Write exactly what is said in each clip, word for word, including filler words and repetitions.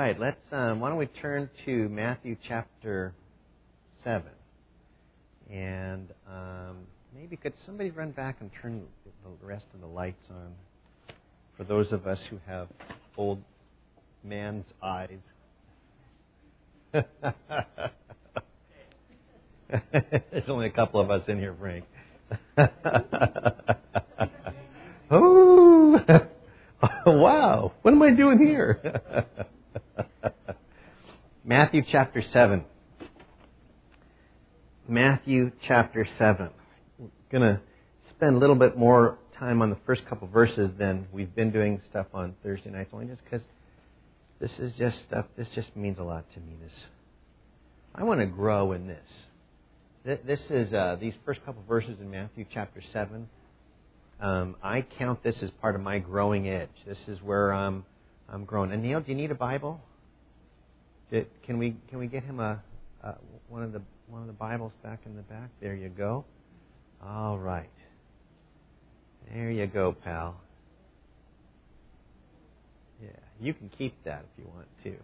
right, let's. Um, why don't we turn to Matthew chapter seven, and um, maybe could somebody run back and turn the rest of the lights on for those of us who have old man's eyes. There's only a couple of us in here, Frank. Oh, wow! What am I doing here? Matthew chapter seven. Matthew chapter seven. We're going to spend a little bit more time on the first couple verses than we've been doing stuff on Thursday nights, only just because this is just stuff, this just means a lot to me. This, I want to grow in this. This is, uh, these first couple verses in Matthew chapter seven, um, I count this as part of my growing edge. This is where um, I'm growing. And Neil, do you need a Bible? Did, can we can we get him a, a one of the one of the Bibles back in the back? There you go. All right. There you go, pal. Yeah, you can keep that if you want to.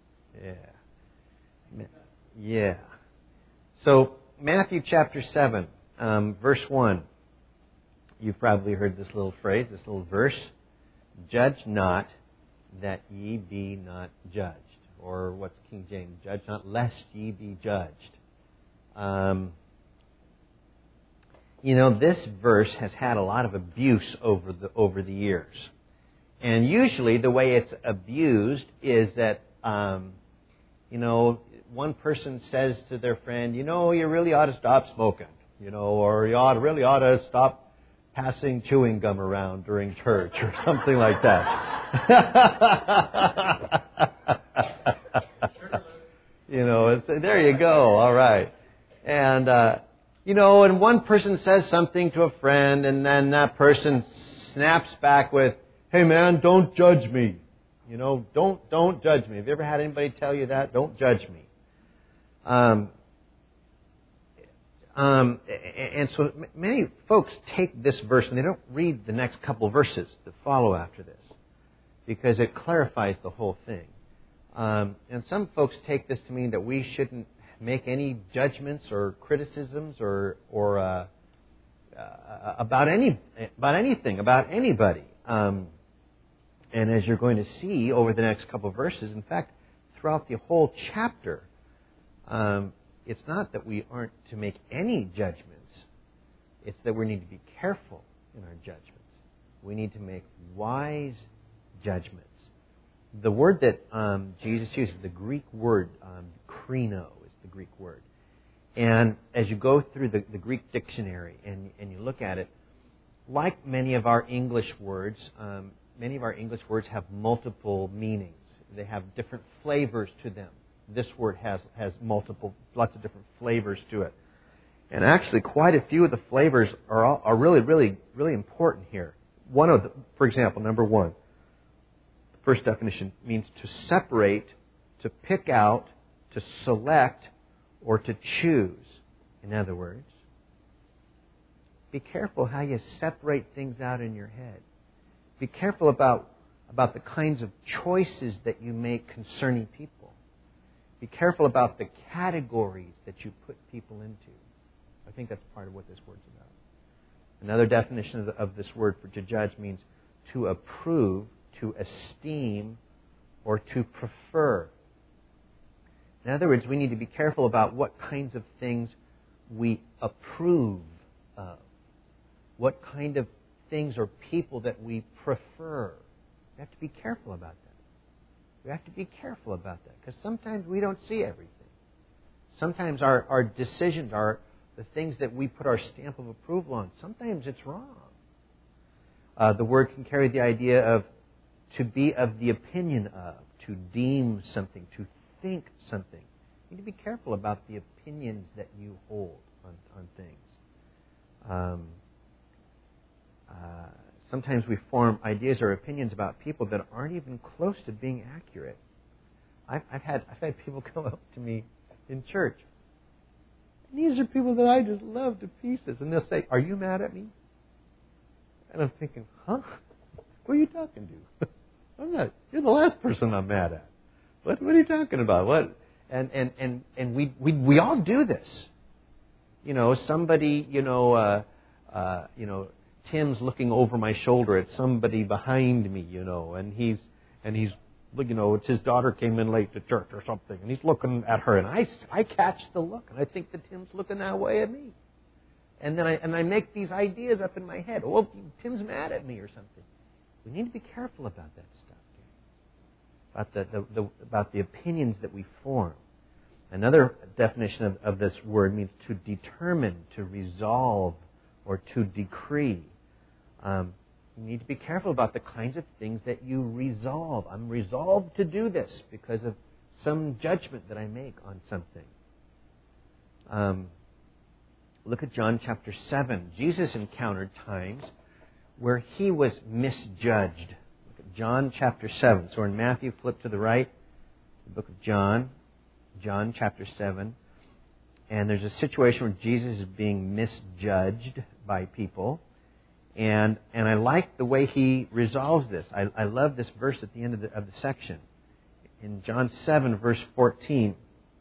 Yeah. Yeah. So, Matthew chapter seven, um, verse one. You've probably heard this little phrase, this little verse. Judge not, that ye be not judged. Or what's King James? Judge not, lest ye be judged. Um, you know, this verse has had a lot of abuse over the over the years. And usually the way it's abused is that, um, you know, one person says to their friend, you know, you really ought to stop smoking, you know, or you ought, really ought to stop passing chewing gum around during church or something like that. You know, it's, there you go, all right. And, uh, you know, and one person says something to a friend, and then that person snaps back with, hey man, don't judge me. You know, don't don't judge me. Have you ever had anybody tell you that? Don't judge me. Um, um, and so many folks take this verse and they don't read the next couple verses that follow after this because it clarifies the whole thing. Um, and some folks take this to mean that we shouldn't make any judgments or criticisms or or uh, uh, about any about anything about anybody. Um, and as you're going to see over the next couple of verses, in fact, throughout the whole chapter, um, it's not that we aren't to make any judgments. It's that we need to be careful in our judgments. We need to make wise judgments. The word that um, Jesus uses, the Greek word, um, krino is the Greek word. And as you go through the, the Greek dictionary and, and you look at it, like many of our English words, um, many of our English words have multiple meanings. They have different flavors to them. This word has, has multiple, lots of different flavors to it. And actually, quite a few of the flavors are all, are really, really, really important here. One of the, for example, number one, the first definition means to separate, to pick out, to select, or to choose. In other words, be careful how you separate things out in your head. Be careful about, about the kinds of choices that you make concerning people. Be careful about the categories that you put people into. I think that's part of what this word's about. Another definition of, the, of this word for to judge means to approve, to esteem, or to prefer. In other words, we need to be careful about what kinds of things we approve of. What kind of things or people that we prefer. We have to be careful about that. We have to be careful about that because sometimes we don't see everything. Sometimes our, our decisions are the things that we put our stamp of approval on. Sometimes it's wrong. Uh, the word can carry the idea of to be of the opinion of, to deem something, to think something. You need to be careful about the opinions that you hold on, on things. Um, uh, sometimes we form ideas or opinions about people that aren't even close to being accurate. I've, I've had I've had people come up to me in church. And these are people that I just love to pieces, and they'll say, "Are you mad at me?" And I'm thinking, "Huh? Who are you talking to? I'm not. You're the last person I'm mad at." what, what are you talking about? What? And and and and we we we all do this. You know, somebody, you know, uh, uh, you know, Tim's looking over my shoulder at somebody behind me, you know, and he's and he's, you know, it's his daughter came in late to church or something, and he's looking at her, and I I catch the look, and I think that Tim's looking that way at me, and then I and I make these ideas up in my head. Oh, well, Tim's mad at me or something. We need to be careful about that stuff. About the, the, the about the opinions that we form. Another definition of, of this word means to determine, to resolve, or to decree. Um, you need to be careful about the kinds of things that you resolve. I'm resolved to do this because of some judgment that I make on something. Um, look at John chapter seven. Jesus encountered times where he was misjudged. John chapter seven. So we're in Matthew, flip to the right, the book of John, John chapter seven. And there's a situation where Jesus is being misjudged by people. And and I like the way he resolves this. I, I love this verse at the end of the, of the section. In John seven, verse fourteen,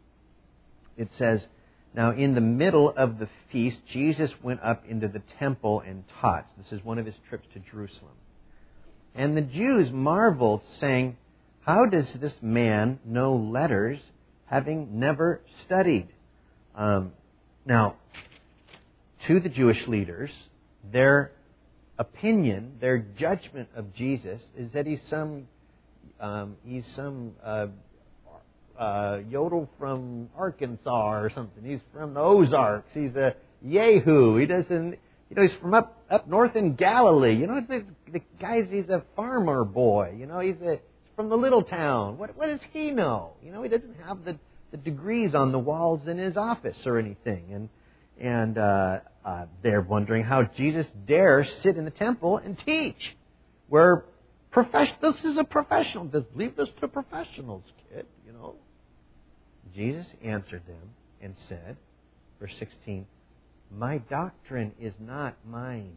it says, "Now in the middle of the feast, Jesus went up into the temple and taught." This is one of his trips to Jerusalem. And the Jews marveled, saying, "How does this man know letters, having never studied?" Um, now, to the Jewish leaders, their opinion, their judgment of Jesus is that he's some um, he's some uh, uh, yodel from Arkansas or something. He's from the Ozarks. He's a Yahoo. He doesn't. You know, he's from up, up north in Galilee. You know, the, the guy's, he's a farmer boy. You know, he's, a, he's from the little town. What, what does he know? You know, he doesn't have the, the degrees on the walls in his office or anything. And and uh, uh, they're wondering how Jesus dares sit in the temple and teach. Where profession, this is a professional. Leave this to professionals, kid, you know. Jesus answered them and said, verse sixteen, "My doctrine is not mine,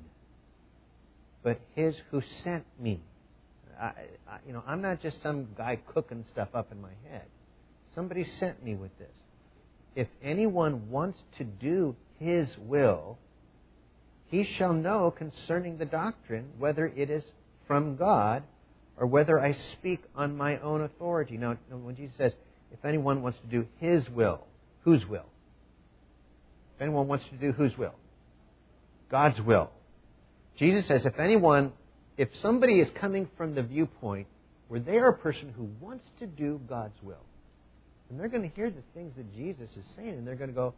but his who sent me." I, I, you know, I'm not just some guy cooking stuff up in my head. Somebody sent me with this. If anyone wants to do his will, he shall know concerning the doctrine whether it is from God or whether I speak on my own authority. Now, when Jesus says, if anyone wants to do his will, whose will? If anyone wants to do whose will? God's will. Jesus says, if anyone, if somebody is coming from the viewpoint where they are a person who wants to do God's will, and they're going to hear the things that Jesus is saying, and they're going to go,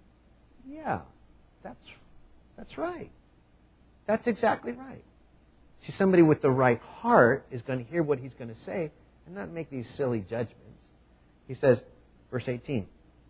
yeah, that's that's right. That's exactly right. See, somebody with the right heart is going to hear what he's going to say and not make these silly judgments. He says, verse eighteen,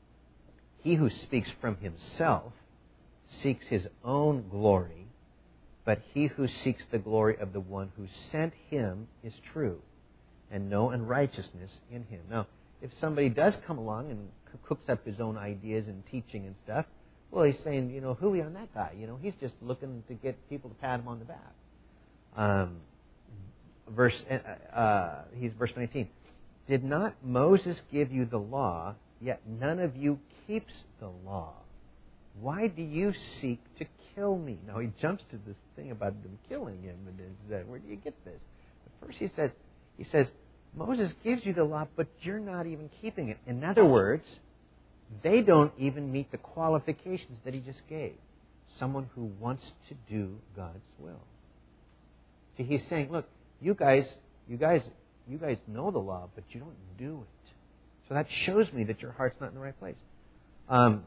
"He who speaks from himself seeks his own glory, but he who seeks the glory of the one who sent him is true, and no unrighteousness in him." Now, if somebody does come along and cooks up his own ideas and teaching and stuff, well, he's saying, you know, hooey on that guy. You know, he's just looking to get people to pat him on the back. Um, verse, uh, he's verse nineteen. "Did not Moses give you the law? Yet none of you keeps the law. Why do you seek to kill me?" Now he jumps to this thing about them killing him, and is that, where do you get this? But first he says, he says, Moses gives you the law, but you're not even keeping it. In other words, they don't even meet the qualifications that he just gave. Someone who wants to do God's will. See, he's saying, look, you guys, you guys, you guys know the law, but you don't do it. So that shows me that your heart's not in the right place. Um,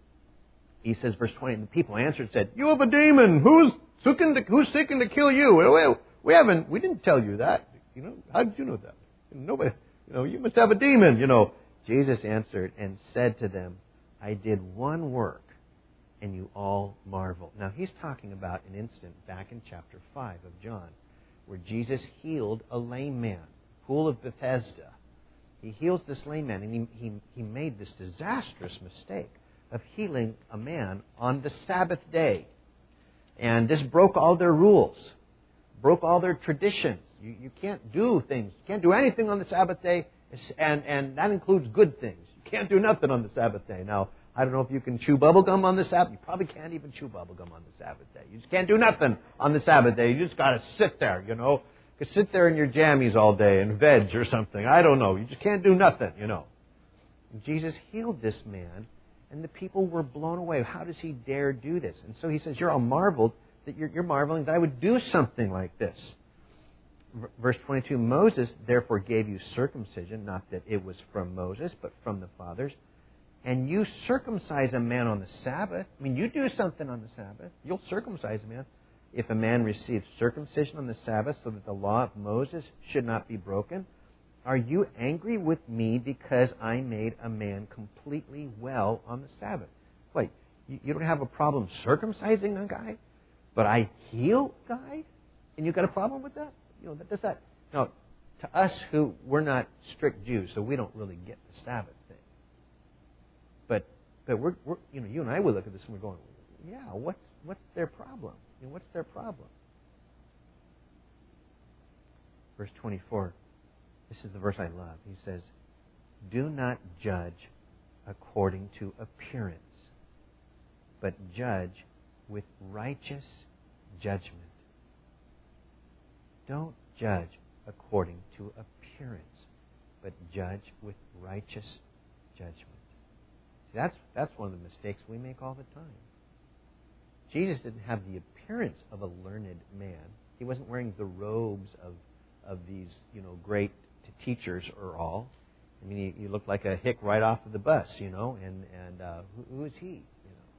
he says, verse twenty, "And the people answered and said, 'You have a demon. Who's seeking to, who's seeking to kill you? We, we haven't. We didn't tell you that. You know, how did you know that? Nobody. You know, you must have a demon. You know.' Jesus answered and said to them, 'I did one work, and you all marvel.'" Now he's talking about an incident back in chapter five of John, where Jesus healed a lame man, pool of Bethesda. He heals this lame man, and he, he, he made this disastrous mistake of healing a man on the Sabbath day. And this broke all their rules, broke all their traditions. You, you can't do things, you can't do anything on the Sabbath day And, and that includes good things. You can't do nothing on the Sabbath day. Now, I don't know if you can chew bubble gum on the Sabbath. You probably can't even chew bubble gum on the Sabbath day. You just can't do nothing on the Sabbath day. You just got to sit there, you know. You can sit there in your jammies all day and veg or something. I don't know. You just can't do nothing, you know. And Jesus healed this man, and the people were blown away. How does he dare do this? And so he says, you're all marveled that you're, you're marveling that I would do something like this. Verse twenty-two, Moses therefore gave you circumcision, not that it was from Moses, but from the fathers. And you circumcise a man on the Sabbath. I mean, you do something on the Sabbath. You'll circumcise a man. If a man receives circumcision on the Sabbath so that the law of Moses should not be broken, are you angry with me because I made a man completely well on the Sabbath? Wait, you, you don't have a problem circumcising a guy, but I heal a guy? And you got a problem with that? You know, that does that. No, to us who, we're not strict Jews, so we don't really get the Sabbath thing. But but we're, we're you know, you and I would look at this and we're going, yeah, what's what's their problem? I mean, what's their problem? Verse twenty-four. This is the verse I love. He says, do not judge according to appearance, but judge with righteous judgment. Don't judge according to appearance, but judge with righteous judgment. See, that's, that's one of the mistakes we make all the time. Jesus didn't have the appearance of a learned man. He wasn't wearing the robes of, of these, you know, great teachers or all. I mean, he, he looked like a hick right off of the bus, you know, and, and uh, who, who is he, you know?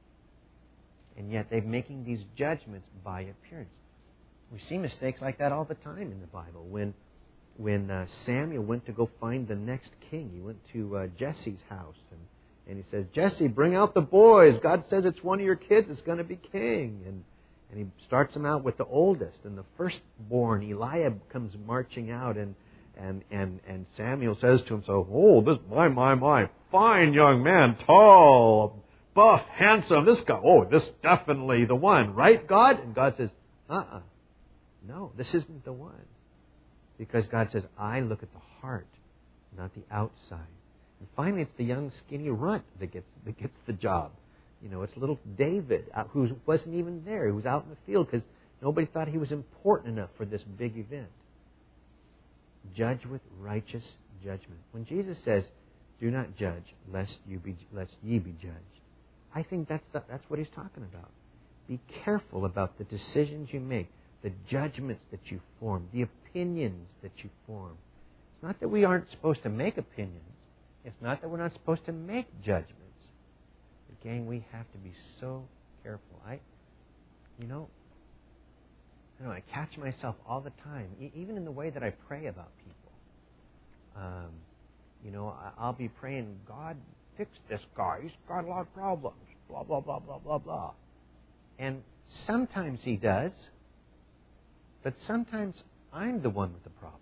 And yet they're making these judgments by appearance. We see mistakes like that all the time in the Bible. When when uh, Samuel went to go find the next king, he went to uh, Jesse's house, and, and he says, Jesse, bring out the boys. God says it's one of your kids that's going to be king. And, and he starts them out with the oldest. And the firstborn, Eliab, comes marching out, and And, and, and Samuel says to himself, oh, this, my, my, my, fine young man, tall, buff, handsome, this guy, oh, this definitely the one, right, God? And God says, uh-uh, no, this isn't the one. Because God says, I look at the heart, not the outside. And finally, it's the young, skinny runt that gets, that gets the job. You know, it's little David, who wasn't even there, who was out in the field because nobody thought he was important enough for this big event. Judge with righteous judgment. When Jesus says, do not judge lest you be lest ye be judged, I think that's the, that's what he's talking about. Be careful about the decisions you make, the judgments that you form, the opinions that you form. It's not that we aren't supposed to make opinions. It's not that we're not supposed to make judgments. Again, we have to be so careful. I, you know, I know, I catch myself all the time, e- even in the way that I pray about people. Um, you know, I- I'll be praying, God, fix this guy. He's got a lot of problems. Blah, blah, blah, blah, blah, blah. And sometimes he does, but sometimes I'm the one with the problem.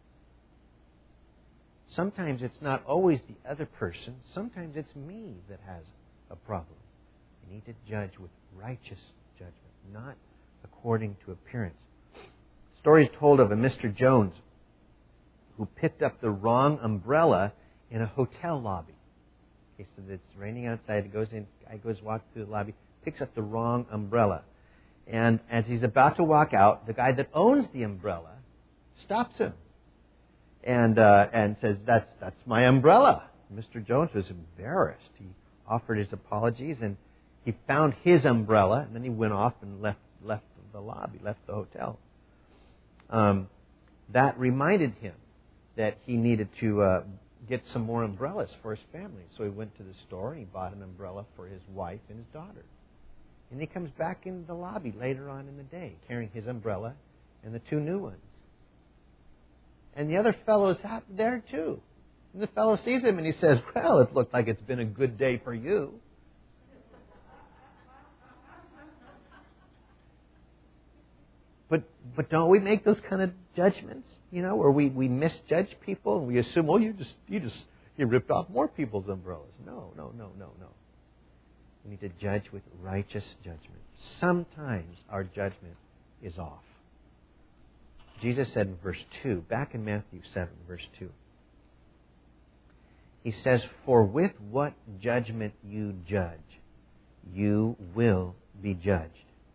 Sometimes it's not always the other person. Sometimes it's me that has a problem. You need to judge with righteous judgment, not according to appearance. Story is told of a Mister Jones who picked up the wrong umbrella in a hotel lobby. Okay, so it's raining outside. He goes in, guy goes walk through the lobby, picks up the wrong umbrella. And as he's about to walk out, the guy that owns the umbrella stops him and uh, and says, "That's that's my umbrella." Mister Jones was embarrassed. He offered his apologies and he found his umbrella, and then he went off and left left the lobby, left the hotel. Um, that reminded him that he needed to uh, get some more umbrellas for his family. So he went to the store and he bought an umbrella for his wife and his daughter. And he comes back in the lobby later on in the day carrying his umbrella and the two new ones. And the other fellow is out there too. And the fellow sees him and he says, "Well, it looked like it's been a good day for you." But but don't we make those kind of judgments, you know, where we, we misjudge people and we assume, oh, you just you just you ripped off more people's umbrellas. No, no, no, no, no. We need to judge with righteous judgment. Sometimes our judgment is off. Jesus said in verse two, back in Matthew seven, verse two, He says, for with what judgment you judge, you will be judged.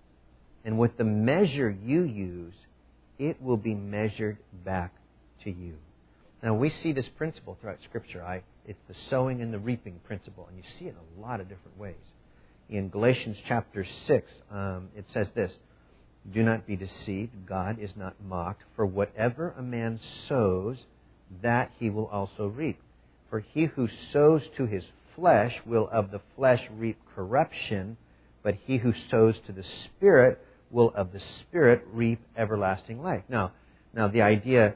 And with the measure you use, it will be measured back to you. Now, we see this principle throughout Scripture. I, it's the sowing and the reaping principle, and you see it in a lot of different ways. In Galatians chapter six, um, it says this, do not be deceived, God is not mocked, for whatever a man sows, that he will also reap. For he who sows to his flesh will of the flesh reap corruption, but he who sows to the Spirit will of the Spirit reap everlasting life. Now, now the idea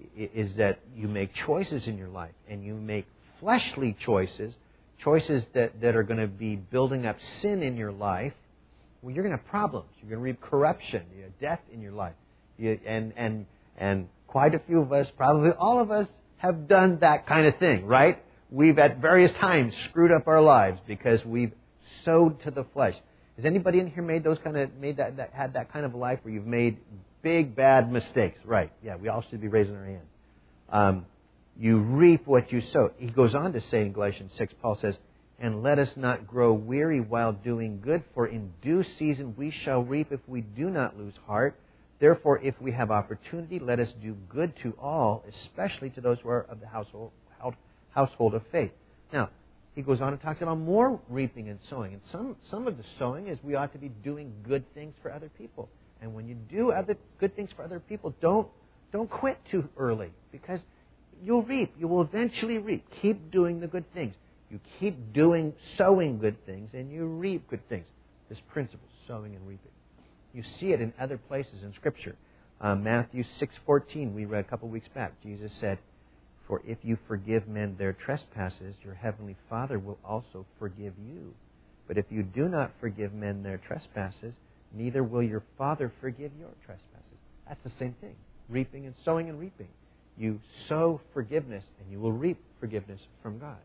is that you make choices in your life, and you make fleshly choices, choices that, that are going to be building up sin in your life. Well, you're going to have problems. You're going to reap corruption, you have death in your life. You, and, and, and quite a few of us, probably all of us, have done that kind of thing, right? We've at various times screwed up our lives because we've sowed to the flesh. Has anybody in here made those kind of made that, that had that kind of a life where you've made big bad mistakes? Right? Yeah, we all should be raising our hands. Um, you reap what you sow. He goes on to say in Galatians six, Paul says, and let us not grow weary while doing good, for in due season we shall reap if we do not lose heart. Therefore, if we have opportunity, let us do good to all, especially to those who are of the household, household of faith. Now, he goes on and talks about more reaping and sowing. And some, some of the sowing is we ought to be doing good things for other people. And when you do other good things for other people, don't, don't quit too early, because you'll reap. You will eventually reap. Keep doing the good things. You keep doing, sowing good things, and you reap good things. This principle, sowing and reaping. You see it in other places in Scripture. Uh, Matthew six fourteen, we read a couple weeks back. Jesus said, for if you forgive men their trespasses, your heavenly Father will also forgive you. But if you do not forgive men their trespasses, neither will your Father forgive your trespasses. That's the same thing. Reaping and sowing and reaping. You sow forgiveness, and you will reap forgiveness from God.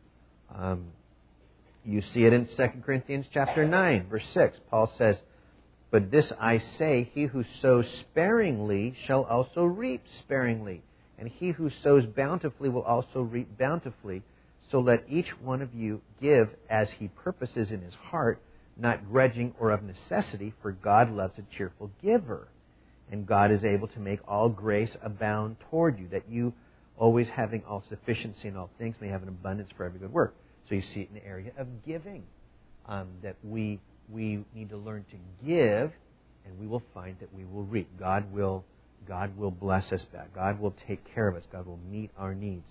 Um, you see it in Second Corinthians chapter nine, verse six. Paul says, but this I say, he who sows sparingly shall also reap sparingly, and he who sows bountifully will also reap bountifully. So let each one of you give as he purposes in his heart, not grudging or of necessity, for God loves a cheerful giver. And God is able to make all grace abound toward you, that you, always having all sufficiency in all things, may have an abundance for every good work. So you see it in the area of giving, um, that we we need to learn to give, and we will find that we will reap. God will God will bless us back. God will take care of us. God will meet our needs.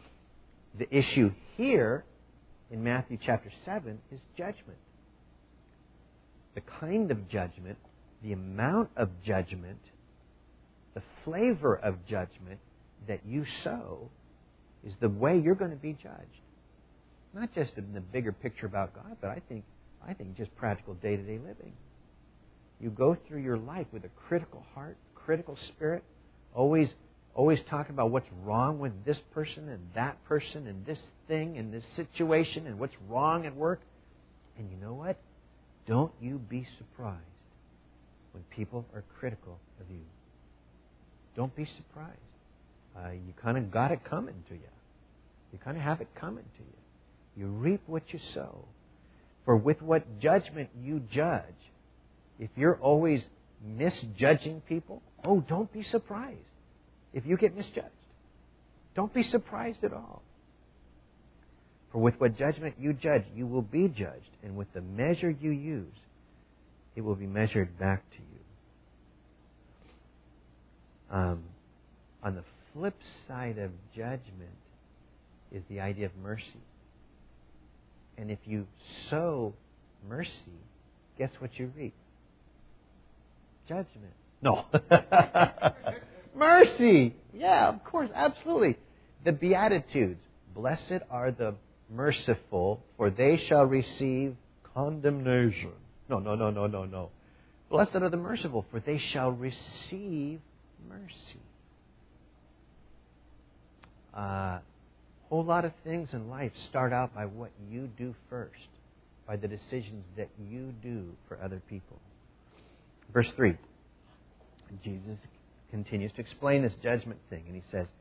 The issue here in Matthew chapter seven is judgment. The kind of judgment, the amount of judgment, the flavor of judgment that you sow is the way you're going to be judged. Not just in the bigger picture about God, but I think I think just practical day-to-day living. You go through your life with a critical heart, critical spirit, always always talking about what's wrong with this person and that person and this thing and this situation and what's wrong at work. And you know what? Don't you be surprised when people are critical of you. Don't be surprised. Uh, you kind of got it coming to you. You kind of have it coming to you. You reap what you sow. For with what judgment you judge, if you're always misjudging people, oh, don't be surprised if you get misjudged. Don't be surprised at all. For with what judgment you judge, you will be judged. And with the measure you use, it will be measured back to you. Um, on the flip side of judgment is the idea of mercy. And if you sow mercy, guess what you reap? Judgment. No. Mercy. Yeah, of course, absolutely. The Beatitudes. Blessed are the merciful, for they shall receive condemnation. No, no, no, no, no, no. Blessed are the merciful, for they shall receive mercy. A uh, whole lot of things in life start out by what you do first, by the decisions that you do for other people. Verse three, Jesus continues to explain this judgment thing, and he says,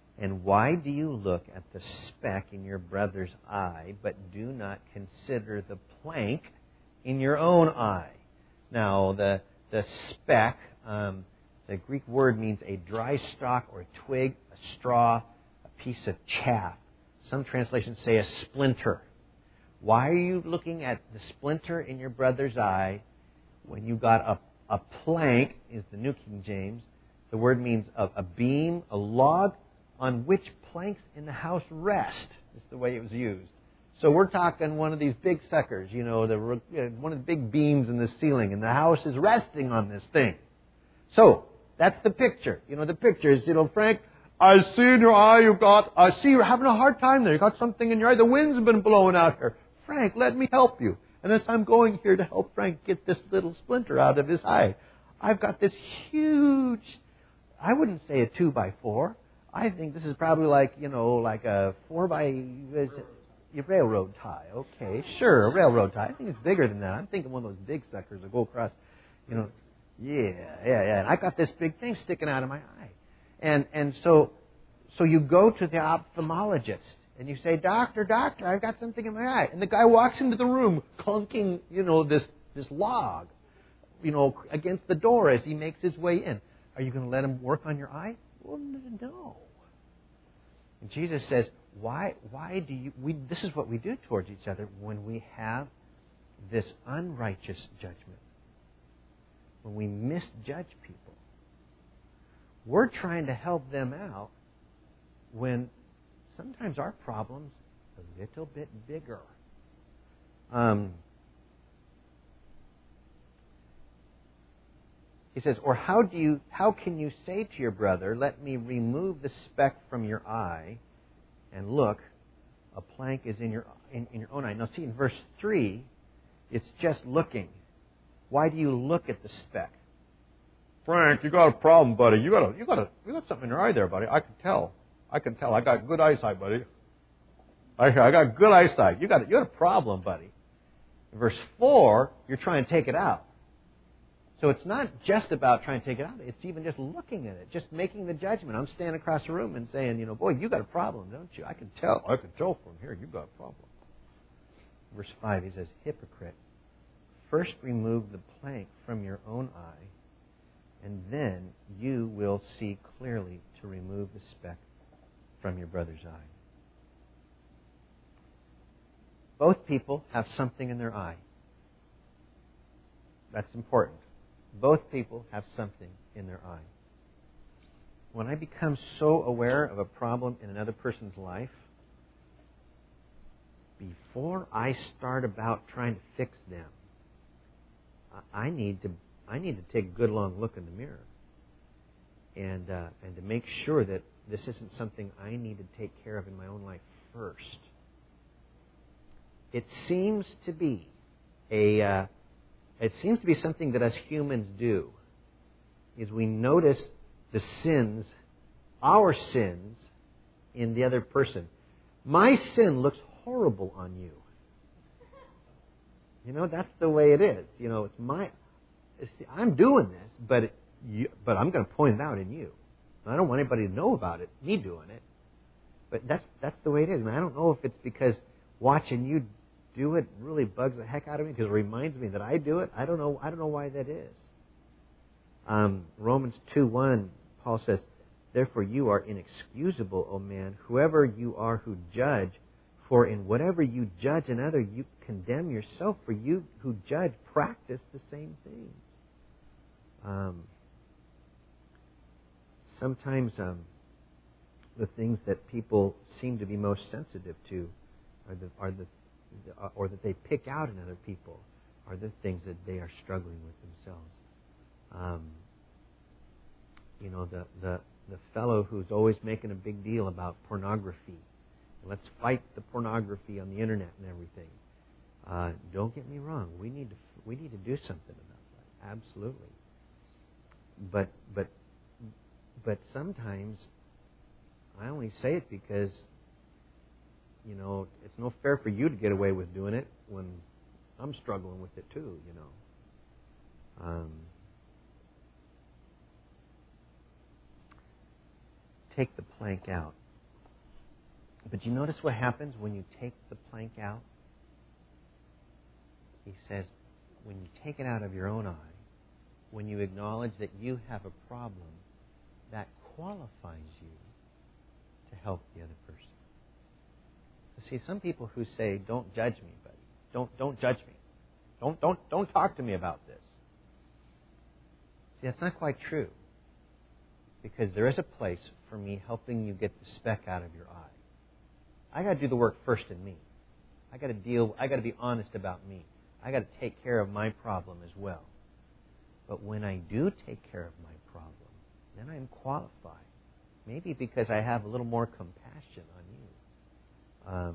And why do you look at the speck in your brother's eye, but do not consider the plank in your own eye? Now, the the speck, um, the Greek word means a dry stalk or a twig, a straw, a piece of chaff. Some translations say a splinter. Why are you looking at the splinter in your brother's eye when you got a, a plank, is the New King James. The word means a, a beam, a log, on which planks in the house rest, is the way it was used. So we're talking one of these big suckers, you know, the, one of the big beams in the ceiling, and the house is resting on this thing. So, that's the picture. You know, the picture is, you know, Frank, I see in your eye you've got, I see you're having a hard time there. You've got something in your eye. The wind's been blowing out here. Frank, let me help you. And as I'm going here to help Frank get this little splinter out of his eye, I've got this huge, I wouldn't say a two by four. I think this is probably like, you know, like a four by, is it, your railroad tie. Okay, sure, a railroad tie. I think it's bigger than that. I'm thinking one of those big suckers that go across, you know. Yeah, yeah, yeah. And I got this big thing sticking out of my eye. And and so so you go to the ophthalmologist and you say, Doctor, doctor, I've got something in my eye. And the guy walks into the room clunking, you know, this this log, you know, against the door as he makes his way in. Are you going to let him work on your eye? Well, no. And Jesus says, why why do you we this is what we do towards each other when we have this unrighteous judgment. When we misjudge people. We're trying to help them out when sometimes our problem's a little bit bigger. Um, he says, or how do you how can you say to your brother, let me remove the speck from your eye, and look, a plank is in your in, in your own eye. Now see, in verse three, it's just looking. Why do you look at the speck? Frank, you got a problem, buddy. You got a, you got a, you got something in your eye there, buddy. I can tell. I can tell. I got good eyesight, buddy. I, I got good eyesight. You got, you got a problem, buddy. In verse four, you're trying to take it out. So it's not just about trying to take it out. It's even just looking at it, just making the judgment. I'm standing across the room and saying, you know, boy, you got a problem, don't you? I can tell. I can tell from here you got a problem. Verse five, he says, hypocrite. First remove the plank from your own eye, and then you will see clearly to remove the speck from your brother's eye. Both people have something in their eye. That's important. Both people have something in their eye. When I become so aware of a problem in another person's life, before I start about trying to fix them, I need to I need to take a good long look in the mirror and uh, and to make sure that this isn't something I need to take care of in my own life first. It seems to be a uh, it seems to be something that us humans do, is we notice the sins, our sins, in the other person. My sin looks horrible on you. You know, that's the way it is. You know, it's my, it's, I'm doing this, but it, you, but I'm going to point it out in you. I don't want anybody to know about it, me doing it. But that's that's the way it is. And I don't know if it's because watching you do it really bugs the heck out of me because it reminds me that I do it. I don't know. I don't know why that is. Um, Romans two one, Paul says, therefore you are inexcusable, O man, whoever you are who judge. For in whatever you judge another, you condemn yourself. For you who judge practice the same things. Um, sometimes um, the things that people seem to be most sensitive to, are the, are the, or that they pick out in other people, are the things that they are struggling with themselves. Um, you know, the, the the fellow who's always making a big deal about pornography. Let's fight the pornography on the internet and everything. Uh, don't get me wrong. We need to we need to do something about that. Absolutely. But but but sometimes I only say it because, you know, it's no fair for you to get away with doing it when I'm struggling with it too. You know. Um, take the plank out. But you notice what happens when you take the plank out? He says, when you take it out of your own eye, when you acknowledge that you have a problem, that qualifies you to help the other person. So see, some people who say, don't judge me, buddy. Don't, don't judge me. Don't, don't, don't talk to me about this. See, that's not quite true. Because there is a place for me helping you get the speck out of your eye. I got to do the work first in me. I got to deal, I got to be honest about me. I got to take care of my problem as well. But when I do take care of my problem, then I'm qualified. Maybe because I have a little more compassion on you. Um,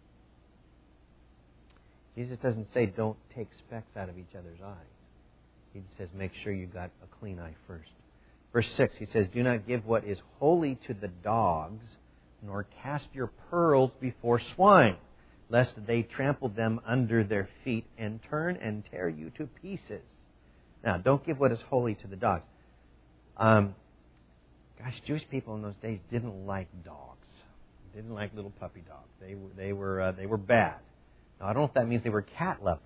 Jesus doesn't say don't take specks out of each other's eyes. He says make sure you got a clean eye first. Verse six, he says, do not give what is holy to the dogs, nor cast your pearls before swine, lest they trample them under their feet and turn and tear you to pieces. Now, don't give what is holy to the dogs. Um, gosh, Jewish people in those days didn't like dogs. Didn't like little puppy dogs. They were they were uh, they were bad. Now, I don't know if that means they were cat lovers,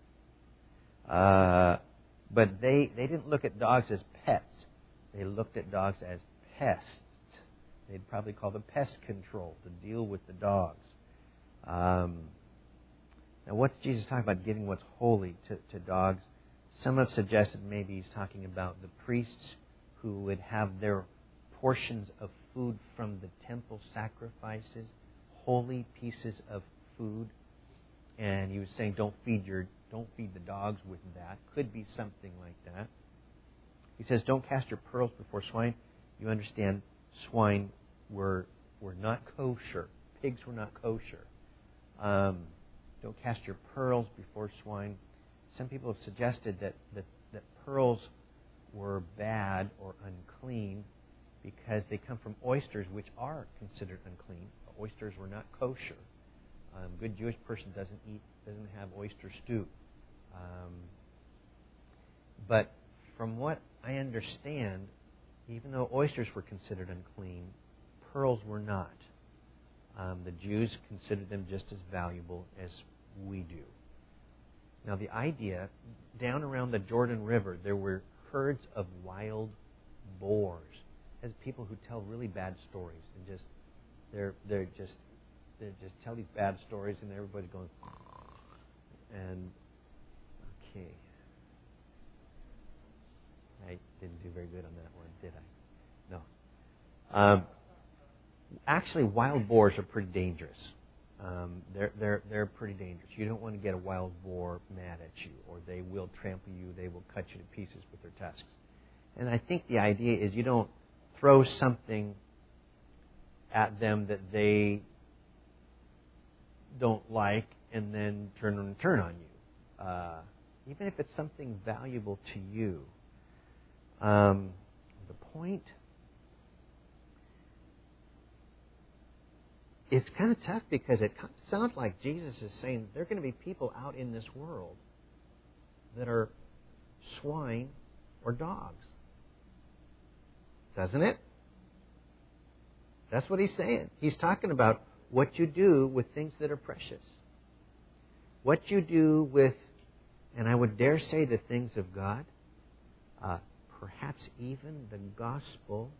uh, but they they didn't look at dogs as pets. They looked at dogs as pests. They'd probably call them pest control to deal with the dogs. Um, now, what's Jesus talking about giving what's holy to, to dogs? Some have suggested maybe he's talking about the priests who would have their portions of food from the temple sacrifices, holy pieces of food. And he was saying, don't feed your, don't feed the dogs with that. Could be something like that. He says, don't cast your pearls before swine. You understand, swine were were not kosher. Pigs were not kosher. Um, don't cast your pearls before swine. Some people have suggested that, that, that pearls were bad or unclean because they come from oysters, which are considered unclean. Oysters were not kosher. Um, a good Jewish person doesn't eat, doesn't have oyster stew. Um, but from what I understand, even though oysters were considered unclean, pearls were not. Um, the Jews considered them just as valuable as we do. Now, the idea, down around the Jordan River, there were herds of wild boars. There's people who tell really bad stories and just they're they're just they just tell these bad stories, and everybody's going. And okay, I didn't do very good on that one, did I? No. Um, actually, wild boars are pretty dangerous. Um, they're they're they're pretty dangerous. You don't want to get a wild boar mad at you, or they will trample you. They will cut you to pieces with their tusks. And I think the idea is you don't throw something at them that they don't like and then turn and turn on you, uh, even if it's something valuable to you. Um, the point. It's kind of tough because it sounds like Jesus is saying there are going to be people out in this world that are swine or dogs. Doesn't it? That's what he's saying. He's talking about what you do with things that are precious. What you do with, and I would dare say the things of God, uh, perhaps even the gospel,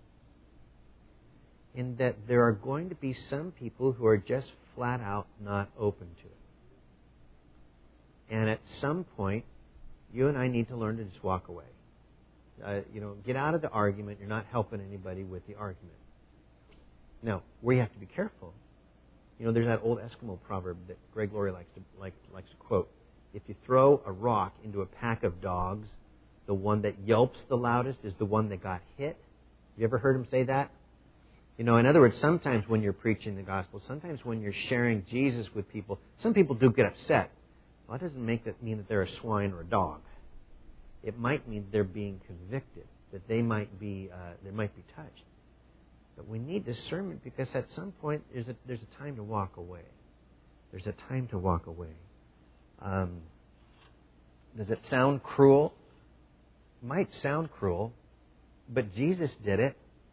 in that there are going to be some people who are just flat out not open to it. And at some point, you and I need to learn to just walk away. Uh, you know, get out of the argument. You're not helping anybody with the argument. Now, we have to be careful. You know, there's that old Eskimo proverb that Greg Laurie likes to like likes to quote. If you throw a rock into a pack of dogs, the one that yelps the loudest is the one that got hit. You ever heard him say that? You know, in other words, sometimes when you're preaching the gospel, sometimes when you're sharing Jesus with people, some people do get upset. Well, that doesn't make that mean that they're a swine or a dog. It might mean they're being convicted, that they might be, uh, they might be touched. But we need discernment because at some point there's a, there's a time to walk away. There's a time to walk away. Um, does it sound cruel? It might sound cruel, but Jesus did it.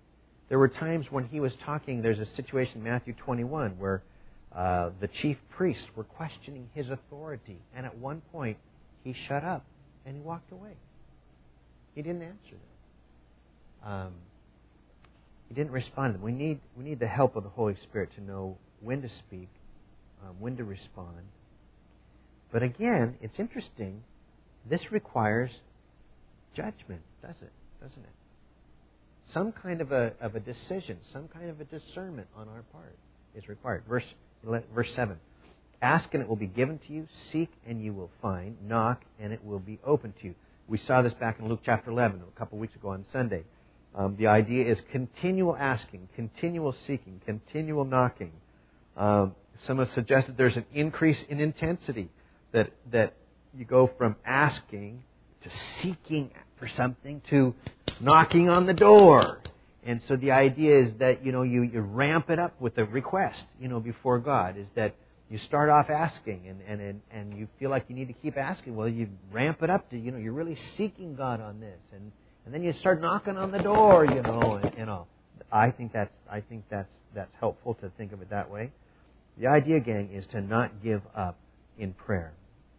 There were times when he was talking, there's a situation in Matthew twenty-one where uh, the chief priests were questioning his authority. And at one point, he shut up and he walked away. He didn't answer them. Um, he didn't respond to them. We need, we need the help of the Holy Spirit to know when to speak, um, when to respond. But again, it's interesting. This requires judgment, does it? Doesn't it? Some kind of a of a decision, some kind of a discernment on our part is required. Verse verse seven. Ask and it will be given to you. Seek and you will find. Knock and it will be open to you. We saw this back in Luke chapter eleven a couple of weeks ago on Sunday. Um, the idea is continual asking, continual seeking, continual knocking. Um, some have suggested there's an increase in intensity, that that you go from asking to seeking for something to knocking on the door. And so the idea is that, you know, you, you ramp it up with a request, you know, before God, is that you start off asking and, and, and, and you feel like you need to keep asking. Well, you ramp it up to, you know, you're really seeking God on this. And, and then you start knocking on the door, you know, and, and all. I think that's, I think that's, that's helpful to think of it that way. The idea, gang, is to not give up in prayer.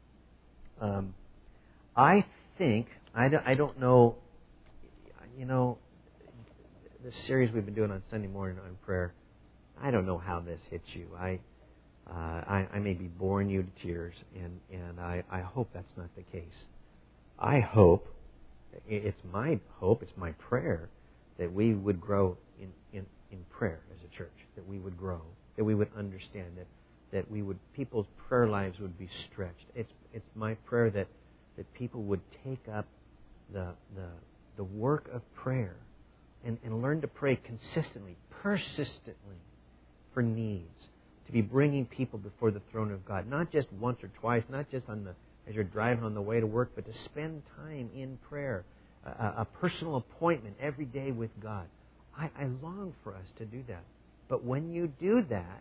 Um, I think, I don't, I don't know, you know, the series we've been doing on Sunday morning on prayer, I don't know how this hits you. I, uh, I, I may be boring you to tears, and, and I, I hope that's not the case. I hope, it's my hope, it's my prayer, that we would grow in, in, in prayer as a church, that we would grow, that we would understand that, that we would, people's prayer lives would be stretched. It's, it's my prayer that, that people would take up the, the, the work of prayer and, and learn to pray consistently, persistently for needs, to be bringing people before the throne of God, not just once or twice, not just on the as you're driving on the way to work, but to spend time in prayer, a, a personal appointment every day with God. I, I long for us to do that. But when you do that,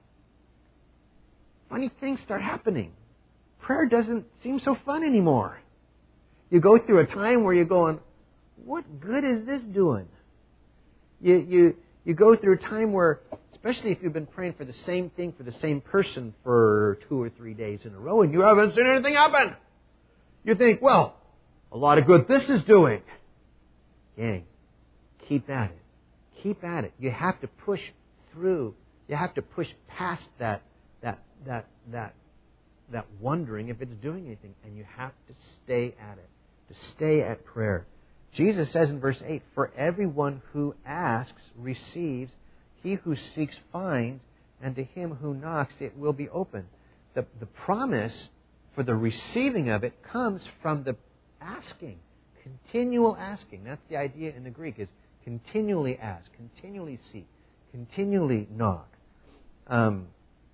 funny things start happening. Prayer doesn't seem so fun anymore. You go through a time where you're going, what good is this doing? You, you, you go through a time where, especially if you've been praying for the same thing for the same person for two or three days in a row and you haven't seen anything happen. You think, well, a lot of good this is doing. Gang, keep at it. Keep at it. You have to push through. You have to push past that, that, that, that, that wondering if it's doing anything. And you have to stay at it. To stay at prayer. Jesus says in verse eight, for everyone who asks receives, he who seeks finds, and to him who knocks it will be open. The, the promise for the receiving of it comes from the asking. Continual asking. That's the idea in the Greek, is continually ask, continually seek, continually knock. Um,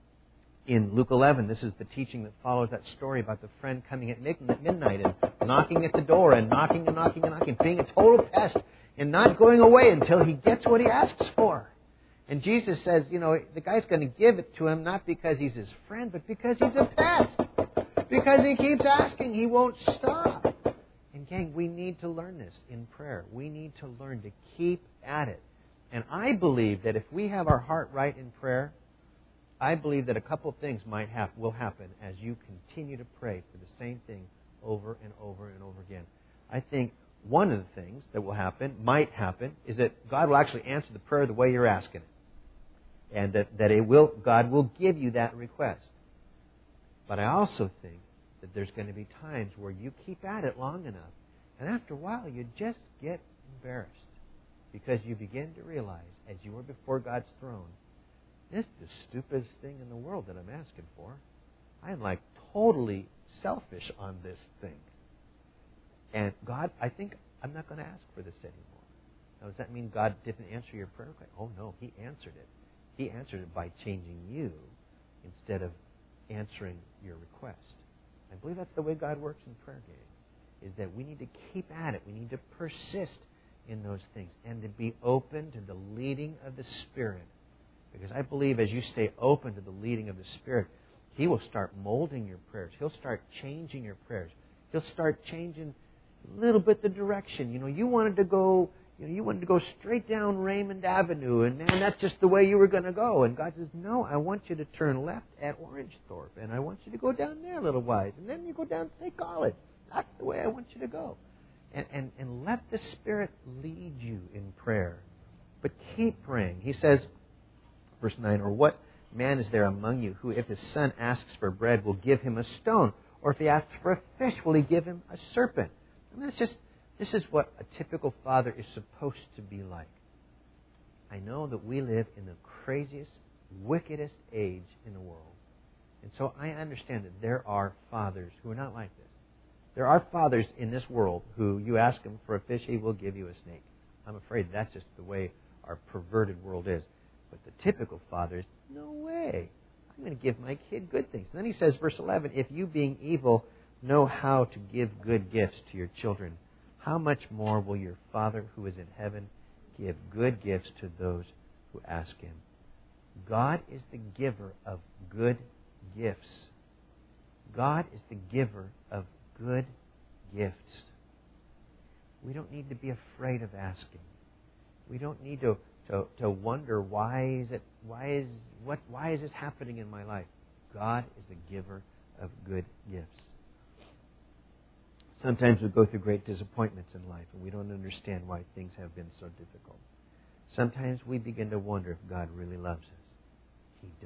in Luke eleven, this is the teaching that follows that story about the friend coming at midnight and knocking at the door and knocking and knocking and knocking, being a total pest and not going away until he gets what he asks for. And Jesus says, you know, the guy's going to give it to him not because he's his friend, but because he's a pest. Because he keeps asking, he won't stop. And gang, we need to learn this in prayer. We need to learn to keep at it. And I believe that if we have our heart right in prayer, I believe that a couple of things might have, will happen as you continue to pray for the same thing over and over and over again. I think one of the things that will happen, might happen, is that God will actually answer the prayer the way you're asking it. And that, that it will, God will give you that request. But I also think that there's going to be times where you keep at it long enough, and after a while you just get embarrassed because you begin to realize, as you are before God's throne, this is the stupidest thing in the world that I'm asking for. I am like totally selfish on this thing. And God, I think I'm not going to ask for this anymore. Now, does that mean God didn't answer your prayer? Oh, no, He answered it. He answered it by changing you instead of answering your request. I believe that's the way God works in prayer, gang, is that we need to keep at it. We need to persist in those things and to be open to the leading of the Spirit. Because I believe as you stay open to the leading of the Spirit, He will start molding your prayers. He'll start changing your prayers. He'll start changing a little bit the direction. You know, you wanted to go, You know, you wanted to go straight down Raymond Avenue, and man, that's just the way you were going to go. And God says, no, I want you to turn left at Orangethorpe, and I want you to go down there a little wise, and then you go down to State College. That's the way I want you to go. And, and, and let the Spirit lead you in prayer. But keep praying. He says, verse nine, or what man is there among you who, if his son asks for bread, will give him a stone? Or if he asks for a fish, will he give him a serpent? And that's just, this is what a typical father is supposed to be like. I know that we live in the craziest, wickedest age in the world. And so I understand that there are fathers who are not like this. There are fathers in this world who you ask him for a fish, he will give you a snake. I'm afraid that's just the way our perverted world is. But the typical father is, no way. I'm going to give my kid good things. And then he says, verse eleven, if you being evil know how to give good gifts to your children, how much more will your Father who is in heaven give good gifts to those who ask him? God is the giver of good gifts. God is the giver of good gifts. We don't need to be afraid of asking. We don't need to, to, to wonder why is it why is what why is this happening in my life? God is the giver of good gifts. Sometimes we go through great disappointments in life and we don't understand why things have been so difficult. Sometimes we begin to wonder if God really loves us. He does.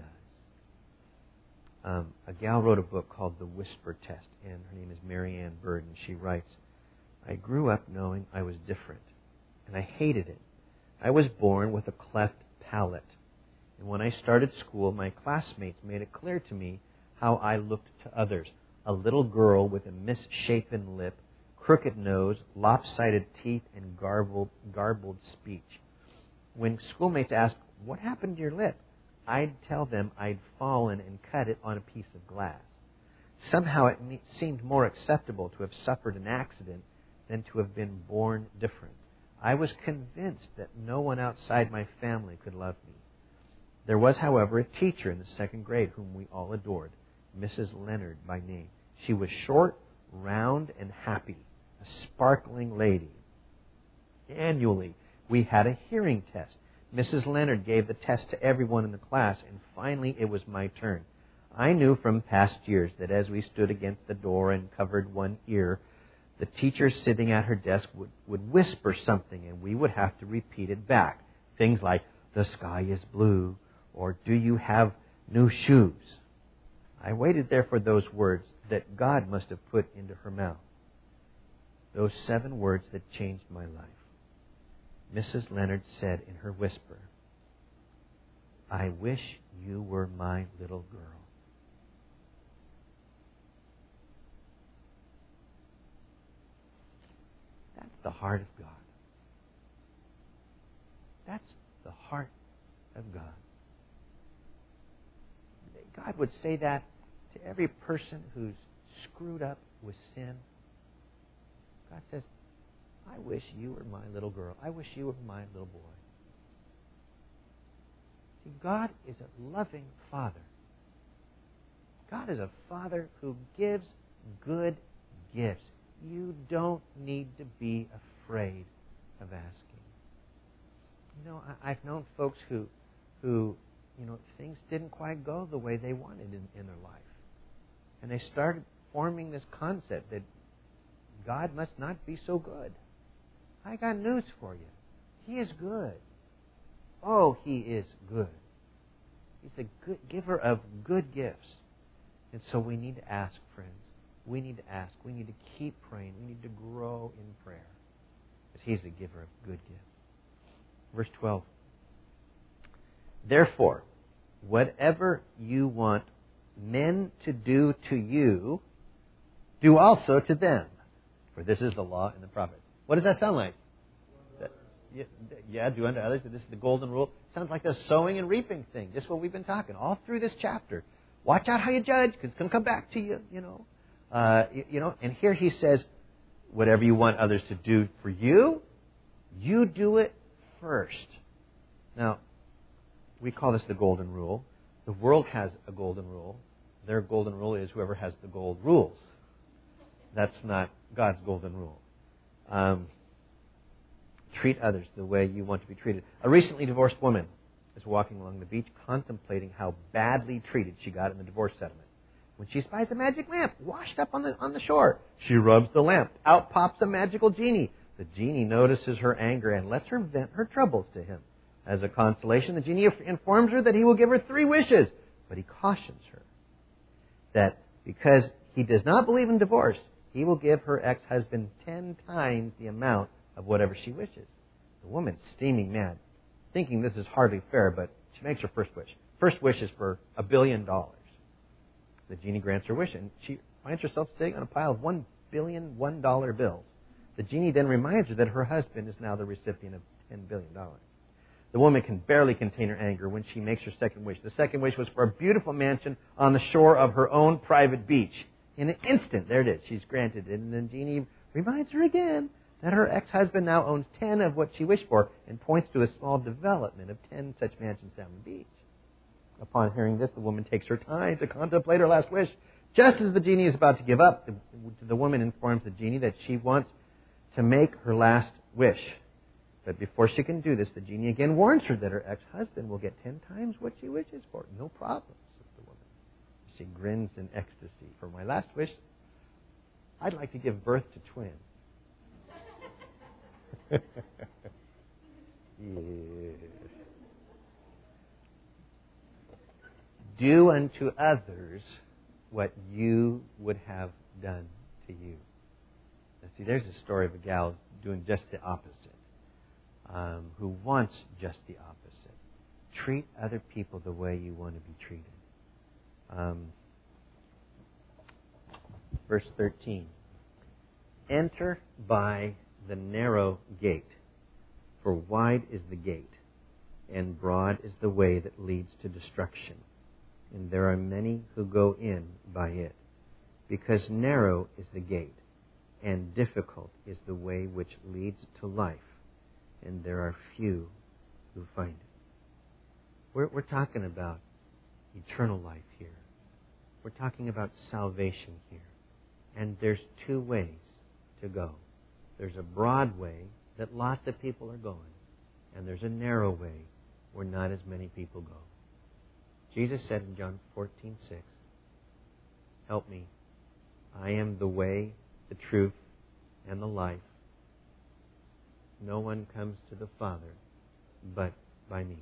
Um, a gal wrote a book called The Whisper Test, and her name is Mary Ann Bird, and she writes, I grew up knowing I was different, and I hated it. I was born with a cleft palate, and when I started school, my classmates made it clear to me how I looked to others. A little girl with a misshapen lip, crooked nose, lopsided teeth, and garbled, garbled speech. When schoolmates asked, what happened to your lip? I'd tell them I'd fallen and cut it on a piece of glass. Somehow it seemed more acceptable to have suffered an accident than to have been born different. I was convinced that no one outside my family could love me. There was, however, a teacher in the second grade whom we all adored, Missus Leonard by name. She was short, round, and happy, a sparkling lady. Annually, we had a hearing test. Missus Leonard gave the test to everyone in the class, and finally it was my turn. I knew from past years that as we stood against the door and covered one ear, the teacher sitting at her desk would, would whisper something, and we would have to repeat it back. Things like, the sky is blue, or do you have new shoes? I waited there for those words that God must have put into her mouth. Those seven words that changed my life. Missus Leonard said in her whisper, I wish you were my little girl. That's the heart of God. That's the heart of God. God would say that to every person who's screwed up with sin. God says, I wish you were my little girl. I wish you were my little boy. See, God is a loving Father. God is a Father who gives good gifts. You don't need to be afraid of asking. You know, I, I've known folks who, who, you know, things didn't quite go the way they wanted in, in their life. And they started forming this concept that God must not be so good. I got news for you. He is good. Oh, He is good. He's the good giver of good gifts. And so we need to ask, friends. We need to ask. We need to keep praying. We need to grow in prayer. Because He's the giver of good gifts. Verse twelve. Therefore, whatever you want men to do to you, do also to them. For this is the law and the prophets. What does that sound like? That, yeah, yeah, do unto others. This is the golden rule. Sounds like the sowing and reaping thing. Just what we've been talking all through this chapter. Watch out how you judge, because it's going to come back to you. You know, uh, you, you know. And here he says, whatever you want others to do for you, you do it first. Now, we call this the golden rule. The world has a golden rule. Their golden rule is whoever has the gold rules. That's not God's golden rule. Um, Treat others the way you want to be treated. A recently divorced woman is walking along the beach contemplating how badly treated she got in the divorce settlement. When she spies a magic lamp washed up on the, on the shore, she rubs the lamp. Out pops a magical genie. The genie notices her anger and lets her vent her troubles to him. As a consolation, the genie informs her that he will give her three wishes. But he cautions her that because he does not believe in divorce, he will give her ex-husband ten times the amount of whatever she wishes. The woman's steaming mad, thinking this is hardly fair, but she makes her first wish. First wish is for a billion dollars. The genie grants her wish, and she finds herself sitting on a pile of one billion one-dollar bills. The genie then reminds her that her husband is now the recipient of ten billion dollars. The woman can barely contain her anger when she makes her second wish. The second wish was for a beautiful mansion on the shore of her own private beach. In an instant, there it is, she's granted it. And the genie reminds her again that her ex-husband now owns ten of what she wished for and points to a small development of ten such mansions down the beach. Upon hearing this, the woman takes her time to contemplate her last wish. Just as the genie is about to give up, the, the woman informs the genie that she wants to make her last wish. But before she can do this, the genie again warns her that her ex-husband will get ten times what she wishes for. No problem, says the woman. She grins in ecstasy. For my last wish, I'd like to give birth to twins. Yes. Do unto others what you would have done to you. Now, see, there's a story of a gal doing just the opposite. Um, who wants just the opposite. Treat other people the way you want to be treated. Um, verse thirteen. Enter by the narrow gate, for wide is the gate, and broad is the way that leads to destruction, and there are many who go in by it. Because narrow is the gate, and difficult is the way which leads to life, and there are few who find it. We're, we're talking about eternal life here. We're talking about salvation here. And there's two ways to go. There's a broad way that lots of people are going, and there's a narrow way where not as many people go. Jesus said in John fourteen six, "Help me. I am the way, the truth, and the life. No one comes to the Father but by me."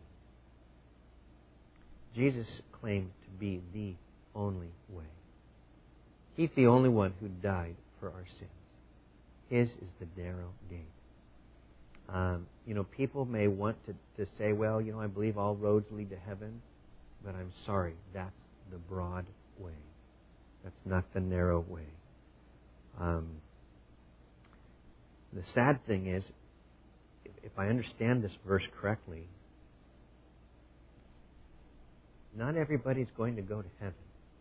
Jesus claimed to be the only way. He's the only one who died for our sins. His is the narrow gate. Um, you know, people may want to, to say, well, you know, I believe all roads lead to heaven, but I'm sorry, that's the broad way. That's not the narrow way. Um, the sad thing is, if I understand this verse correctly, not everybody's going to go to heaven.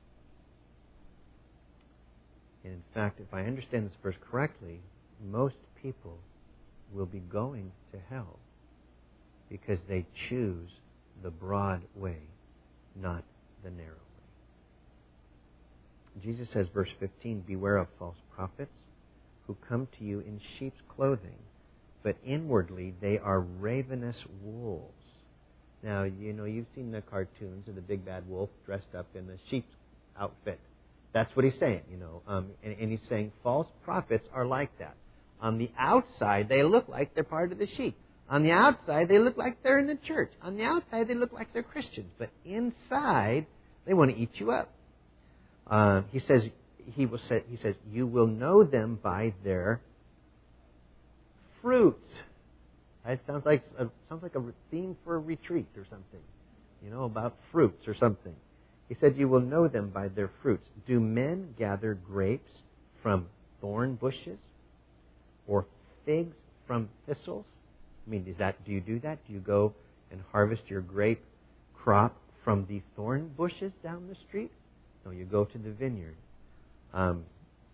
And in fact, if I understand this verse correctly, most people will be going to hell because they choose the broad way, not the narrow way. Jesus says, verse fifteen, "Beware of false prophets who come to you in sheep's clothing, but inwardly they are ravenous wolves." Now, you know, you've seen the cartoons of the big bad wolf dressed up in the sheep's outfit. That's what he's saying, you know. Um, and, and he's saying false prophets are like that. On the outside, they look like they're part of the sheep. On the outside, they look like they're in the church. On the outside, they look like they're Christians. But inside, they want to eat you up. Uh, he says, he will say, he says, "You will know them by their fruits." It sounds like a, sounds like a theme for a retreat or something, you know, about fruits or something. He said, "You will know them by their fruits. Do men gather grapes from thorn bushes, or figs from thistles?" I mean, is that? Do you do that? Do you go and harvest your grape crop from the thorn bushes down the street? No, you go to the vineyard. Um,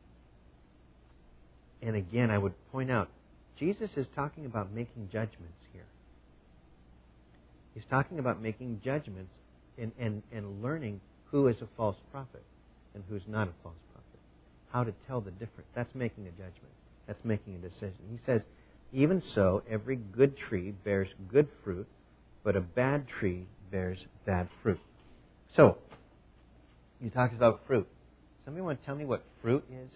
and again, I would point out, Jesus is talking about making judgments here. He's talking about making judgments and, and, and learning who is a false prophet and who's not a false prophet. How to tell the difference. That's making a judgment. That's making a decision. He says, Even so, every good tree bears good fruit, but a bad tree bears bad fruit. So, he talks about fruit. Somebody want to tell me what fruit is?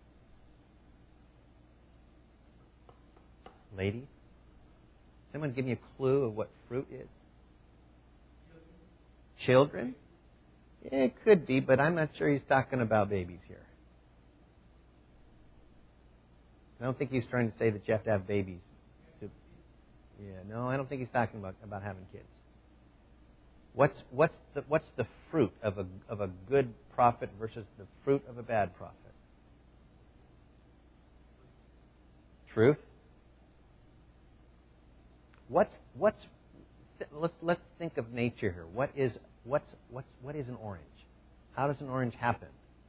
Ladies? Someone give me a clue of what fruit is? Children? It could be, but I'm not sure he's talking about babies here. I don't think he's trying to say that you have to have babies. To, yeah, no, I don't think he's talking about, about having kids. What's what's the what's the fruit of a of a good prophet versus the fruit of a bad prophet? Truth. What's what's let's let's think of nature here. What is what's what's what is an orange? How does an orange happen?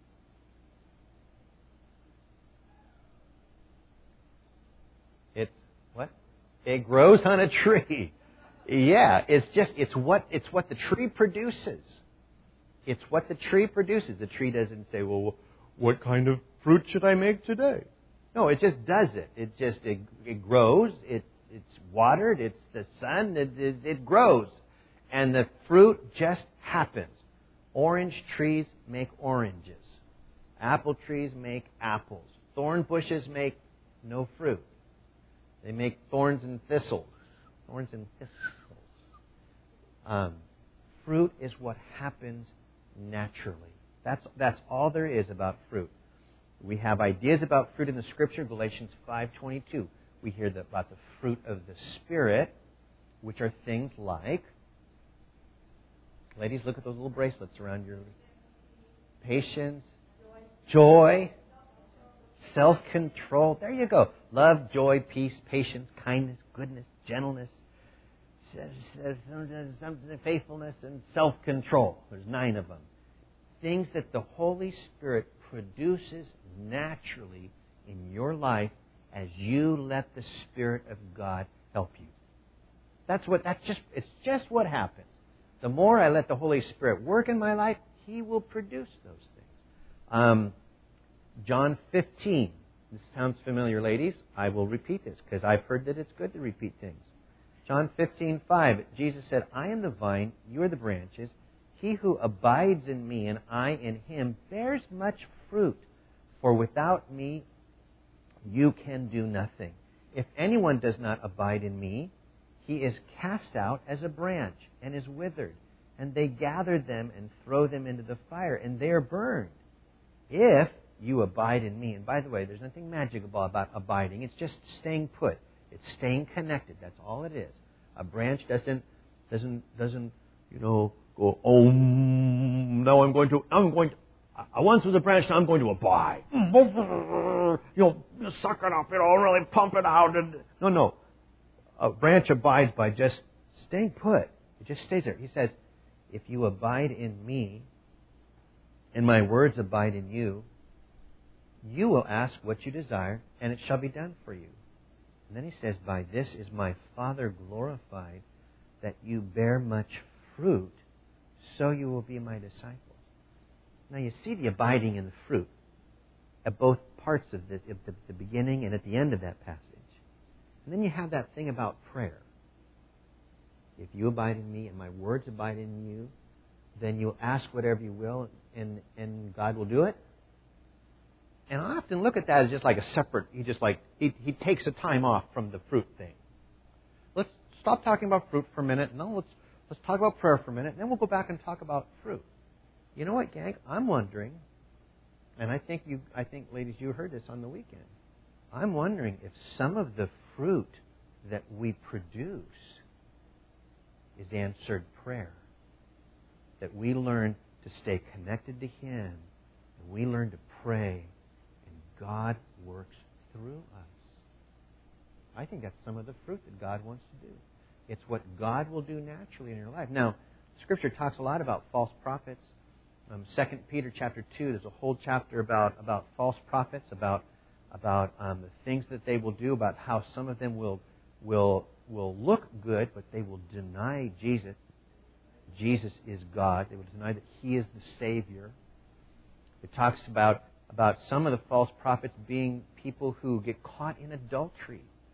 It's what? It grows on a tree. Yeah, it's just it's what it's what the tree produces. It's what the tree produces. The tree doesn't say, "Well, what kind of fruit should I make today?" No, it just does it. It just it, it grows. It it's watered. It's the sun. It, it it grows, and the fruit just happens. Orange trees make oranges. Apple trees make apples. Thorn bushes make no fruit. They make thorns and thistles. Thorns and thistles. Um, fruit is what happens naturally. That's that's all there is about fruit. We have ideas about fruit in the Scripture. Galatians five twenty-two. We hear the, about the fruit of the Spirit, which are things like, ladies, look at those little bracelets around your patience, joy, self-control. There you go. Love, joy, peace, patience, kindness, goodness, gentleness, faithfulness, and self-control. There's nine of them. Things that the Holy Spirit produces naturally in your life as you let the Spirit of God help you. That's what. That's just. It's just what happens. The more I let the Holy Spirit work in my life, He will produce those things. Um, John fifteen. This sounds familiar, ladies. I will repeat this because I've heard that it's good to repeat things. John fifteen five. Jesus said, "I am the vine; you are the branches. He who abides in me and I in him bears much fruit. For without me, you can do nothing. If anyone does not abide in me, he is cast out as a branch and is withered. And they gather them and throw them into the fire, and they are burned. If you abide in me," and by the way, there's nothing magical about abiding. It's just staying put. It's staying connected. That's all it is. A branch doesn't doesn't doesn't you know go, "Oh, now I'm going to I'm going to I once was a branch, now I'm going to abide." You know, suck it up, you know, really pump it out. And no, no. A branch abides by just staying put. It just stays there. He says, "If you abide in me, and my words abide in you, you will ask what you desire, and it shall be done for you." And then he says, "By this is my Father glorified, that you bear much fruit, so you will be my disciples." Now you see the abiding in the fruit at both parts of this, at the, the beginning and at the end of that passage. And then you have that thing about prayer. If you abide in me and my words abide in you, then you'll ask whatever you will, and, and God will do it. And I often look at that as just like a separate, he just like, he, he takes a time off from the fruit thing. Let's stop talking about fruit for a minute, and then let's, let's talk about prayer for a minute, and then we'll go back and talk about fruit. You know what, gang? I'm wondering, and I think you, I think, ladies, you heard this on the weekend. I'm wondering if some of the fruit that we produce is answered prayer. That we learn to stay connected to Him, and we learn to pray, and God works through us. I think that's some of the fruit that God wants to do. It's what God will do naturally in your life. Now, Scripture talks a lot about false prophets. Um, Second Peter chapter two, there's a whole chapter about, about false prophets, about about um, the things that they will do, about how some of them will will will look good, but they will deny Jesus. Jesus is God. They will deny that He is the Savior. It talks about about some of the false prophets being people who get caught in adultery.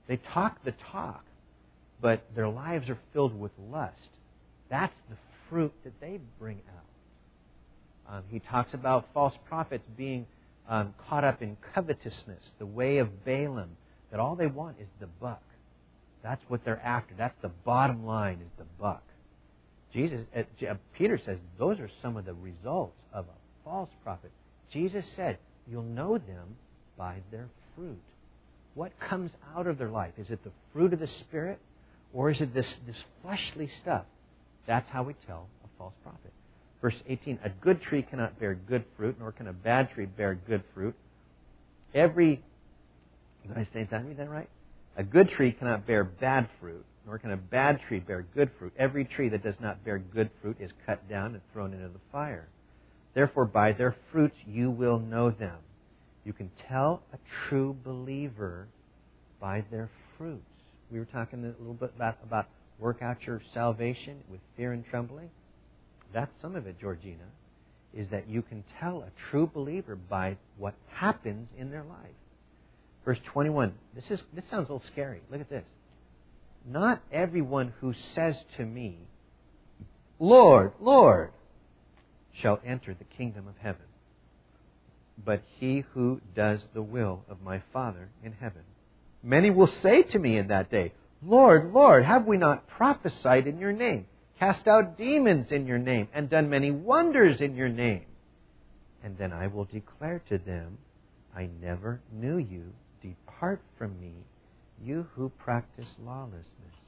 They talk the talk, but their lives are filled with lust. That's the fruit that they bring out. Um, he talks about false prophets being um, caught up in covetousness, the way of Balaam, that all they want is the buck. That's what they're after. That's the bottom line, is the buck. Jesus, uh, Peter says those are some of the results of a false prophet. Jesus said, you'll know them by their fruit. What comes out of their life? Is it the fruit of the Spirit, or is it this, this fleshly stuff? That's how we tell a false prophet. Verse eighteen, a good tree cannot bear good fruit, nor can a bad tree bear good fruit. Every, did I say that? Read that right? A good tree cannot bear bad fruit, nor can a bad tree bear good fruit. Every tree that does not bear good fruit is cut down and thrown into the fire. Therefore, by their fruits you will know them. You can tell a true believer by their fruits. We were talking a little bit about, about work out your salvation with fear and trembling. That's some of it, Georgina, is that you can tell a true believer by what happens in their life. Verse twenty-one, this is this sounds a little scary. Look at this. Not everyone who says to me, Lord, Lord, shall enter the kingdom of heaven, but he who does the will of my Father in heaven. Many will say to me in that day, Lord, Lord, have we not prophesied in your name, cast out demons in your name, and done many wonders in your name? And then I will declare to them, I never knew you. Depart from me, you who practice lawlessness.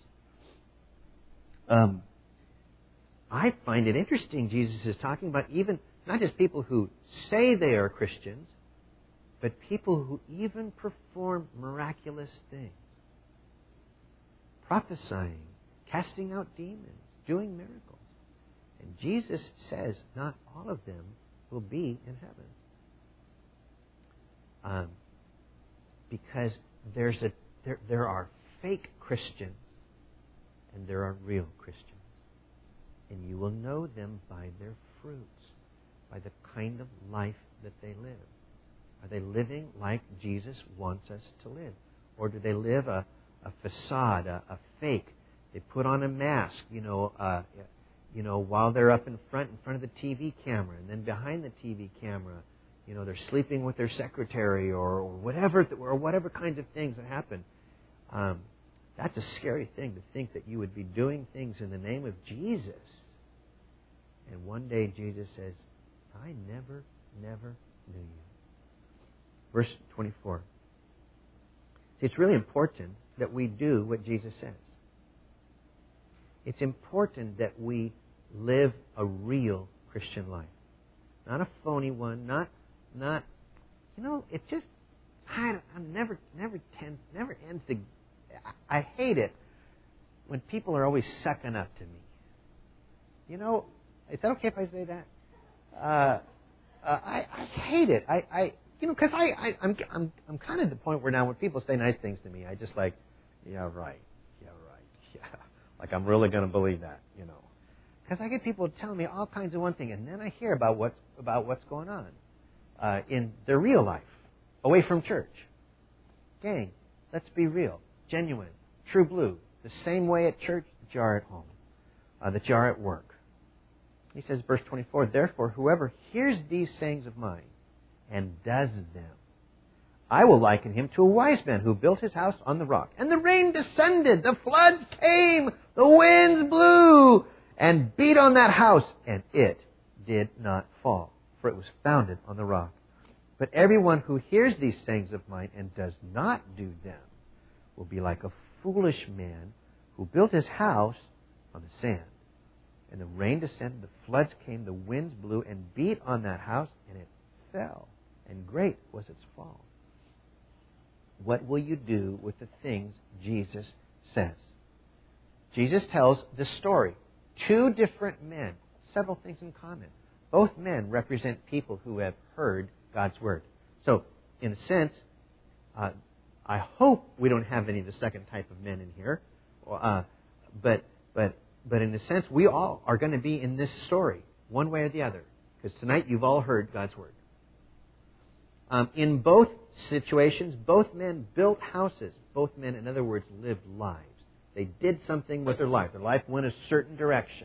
Um, I find it interesting, Jesus is talking about even not just people who say they are Christians, but people who even perform miraculous things. Prophesying, casting out demons, doing miracles. And Jesus says not all of them will be in heaven. Um, because there's a there, there are fake Christians and there are real Christians. And you will know them by their fruits, by the kind of life that they live. Are they living like Jesus wants us to live? Or do they live a, a facade, a, a fake? They put on a mask, you know, uh, you know, while they're up in front, in front of the T V camera, and then behind the T V camera, you know, they're sleeping with their secretary, or, or whatever, or whatever kinds of things that happen. Um, that's a scary thing to think that you would be doing things in the name of Jesus, and one day Jesus says, "I never, never knew you." Verse twenty-four. See, it's really important that we do what Jesus says. It's important that we live a real Christian life. Not a phony one, not, not, you know, it just, I, I never, never tend, never ends to, I, I hate it when people are always sucking up to me. You know, is that okay if I say that? Uh, uh, I, I hate it. I, I you know, because I, I, I'm, I'm, I'm kind of at the point where now when people say nice things to me, I just like, yeah, right, yeah, right, yeah. Like I'm really going to believe that, you know. Because I get people telling me all kinds of one thing, and then I hear about what's about what's going on uh, in their real life, away from church. Gang, let's be real, genuine, true blue, the same way at church that you are at home, uh, that you are at work. He says, verse twenty-four, therefore, whoever hears these sayings of mine and does them, I will liken him to a wise man who built his house on the rock. And the rain descended, the floods came, the winds blew, and beat on that house, and it did not fall, for it was founded on the rock. But everyone who hears these sayings of mine and does not do them will be like a foolish man who built his house on the sand. And the rain descended, the floods came, the winds blew, and beat on that house, and it fell, and great was its fall. What will you do with the things Jesus says? Jesus tells the story. Two different men, several things in common. Both men represent people who have heard God's Word. So, in a sense, uh, I hope we don't have any of the second type of men in here. Uh, but, but, but in a sense, we all are going to be in this story, one way or the other. Because tonight you've all heard God's Word. Um, in both situations, both men built houses. both men, in other words, lived lives. They did something with their life. Their life went a certain direction.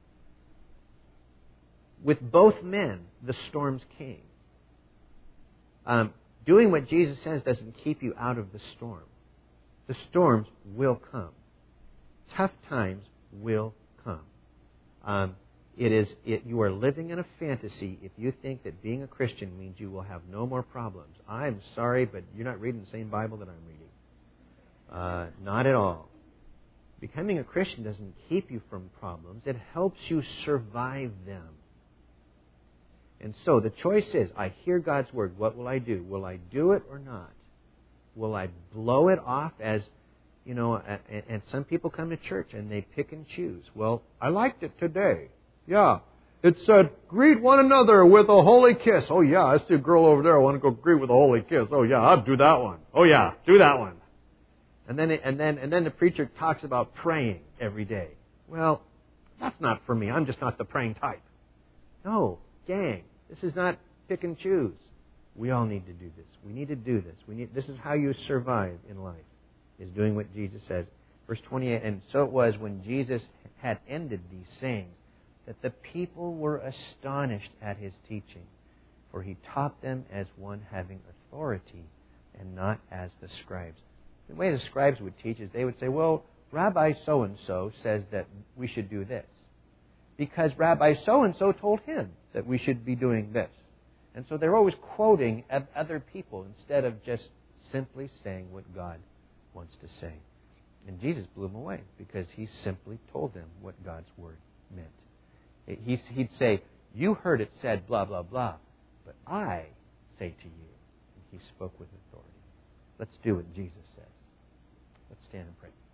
With both men, the storms came. Um, doing what Jesus says doesn't keep you out of the storm. The storms will come. Tough times will come. Um, it is it, you are living in a fantasy if you think that being a Christian means you will have no more problems. I'm sorry, but you're not reading the same Bible that I'm reading. Uh, not at all. Becoming a Christian doesn't keep you from problems. It helps you survive them. And so the choice is, I hear God's Word. What will I do? Will I do it or not? Will I blow it off as, you know, and, and some people come to church and they pick and choose. Well, I liked it today. Yeah. It said, greet one another with a holy kiss. Oh, yeah, I see a girl over there. I want to go greet with a holy kiss. Oh, yeah, I'll do that one. Oh, yeah, do that one. And then, and then, and then the preacher talks about praying every day. Well, that's not for me. I'm just not the praying type. No, gang, this is not pick and choose. We all need to do this. We need to do this. We need. This is how you survive in life, is doing what Jesus says. Verse twenty-eight, and so it was when Jesus had ended these sayings that the people were astonished at his teaching, for he taught them as one having authority and not as the scribes. The way the scribes would teach is they would say, well, Rabbi so-and-so says that we should do this, because Rabbi so-and-so told him that we should be doing this. And so they're always quoting other people instead of just simply saying what God wants to say. And Jesus blew them away because he simply told them what God's Word meant. He'd say, you heard it said blah, blah, blah, but I say to you. And he spoke with authority. Let's do what Jesus says. Let's stand and pray.